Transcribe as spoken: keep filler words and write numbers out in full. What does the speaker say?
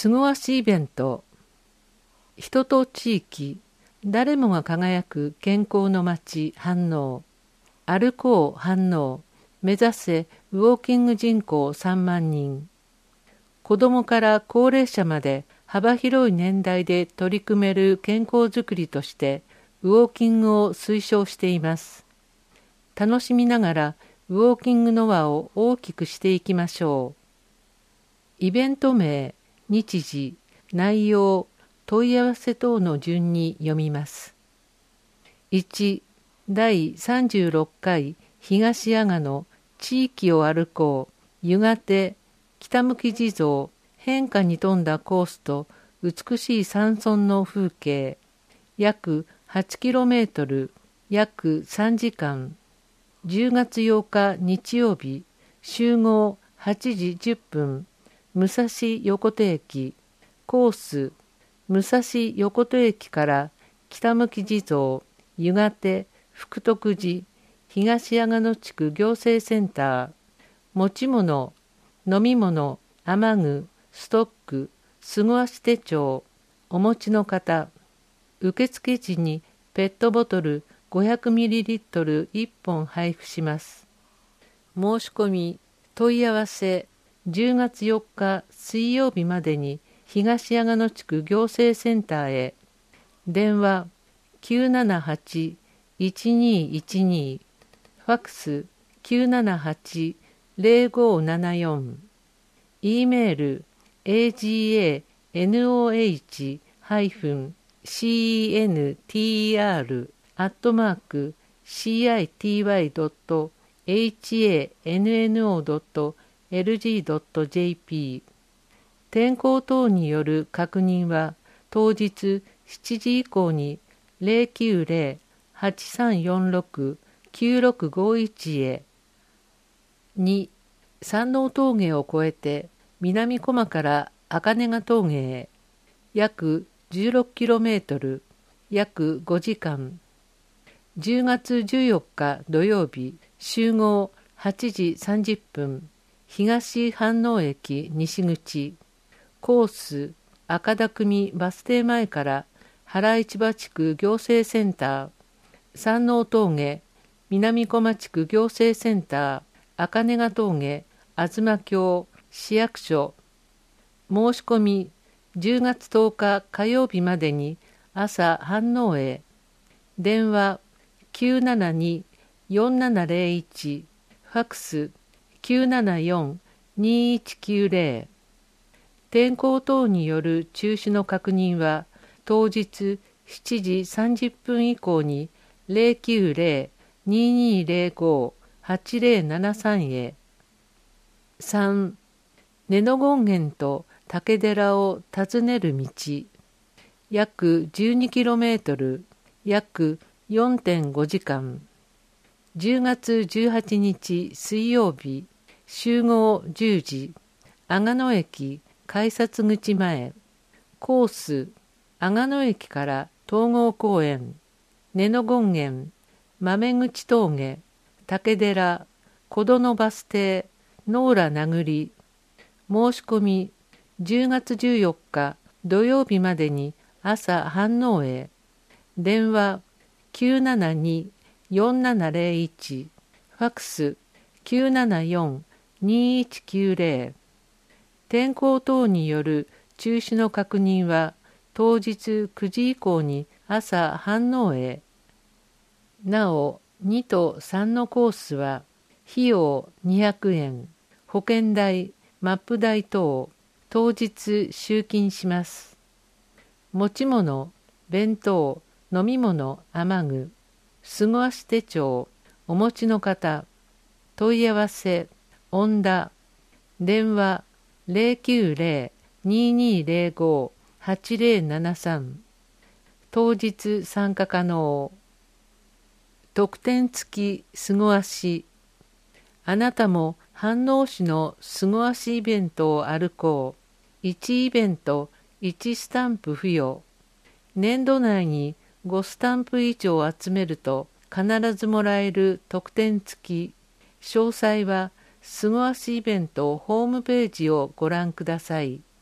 すごわしイベント。人と地域、誰もが輝く健康の街、飯能。歩こう、飯能。目指せ、ウォーキング人口さんまんにん。子どもから高齢者まで幅広い年代で取り組める健康づくりとして、ウォーキングを推奨しています。楽しみながら、ウォーキングの輪を大きくしていきましょう。イベント名、日時、内容、問い合わせ等の順に読みます。いち、だいさんじゅうろっかい東阿賀野地域を歩こう湯ヶ手北向き地蔵変化に富んだコースと美しい山村の風景約 はちキロメートル 約さんじかんじゅうがつようか日曜日集合はちじじゅっぷん武蔵横手駅コース武蔵横手駅から北向き地蔵湯ヶ手福徳寺東阿賀野地区行政センター持ち物飲み物雨具ストックすごわし手帳お持ちの方受付時にペットボトル ごひゃくミリリットル いっぽん配布します。申し込み問い合わせじゅうがつよっか水曜日までに東阿賀野地区行政センターへ電話 きゅうななはち いちにいちに ファックス きゅうななはち ゼロごななよん E メール エージーエーノーエイチ シーエヌティーアール アットマーク シーアイティーワイドットエイチエーエヌエヌオードットエルジードットジェーピー 天候等による確認は当日しちじ以降にゼロきゅうゼロ はちさんよんろく きゅうろくごいちへに山王峠を越えて南高間から赤根賀峠へ約 じゅうろくキロメートル 約ごじかんじゅうがつじゅうよっか土曜日集合はちじさんじゅっぷん東飯能駅西口コース赤田組バス停前から原市場地区行政センター山王峠南高間地区行政センター赤根賀峠東京市役所申し込みじゅうがつとおか火曜日までに朝飯能へ電話 きゅうななに よんななゼロいち ファックス きゅうななよん にいちきゅうゼロ天候等による中止の確認は当日しちじさんじゅっぷん以降にゼロきゅうゼロ ににゼロご はちゼロななさんへさん根野権現と竹寺を訪ねる道約 じゅうにキロメートル 約 よんてんごじかんじゅうがつじゅうはちにち水曜日集合じゅうじ阿賀野駅改札口前コース阿賀野駅から東郷公園根野権現豆口峠竹寺小殿バス停野浦名栗申し込みじゅうがつじゅうよっか土曜日までに朝飯能へ電話 きゅうななに よんななゼロいち ファックス きゅうななよん にいちきゅうゼロ天候等による中止の確認は当日くじ以降に朝飯能へなおにとさんのコースは費用にひゃくえん保険代マップ代等当日集金します持ち物弁当飲み物雨具すごわし手帳お持ちの方問い合わせ恩田電話 ゼロきゅうゼロ ににゼロご はちゼロななさん当日参加可能特典付きすごわしあなたも飯能市のすごわしイベントを歩こういちイベントいちスタンプ付与年度内にごスタンプ以上集めると必ずもらえる特典付き詳細はすごわしイベントホームページをご覧ください。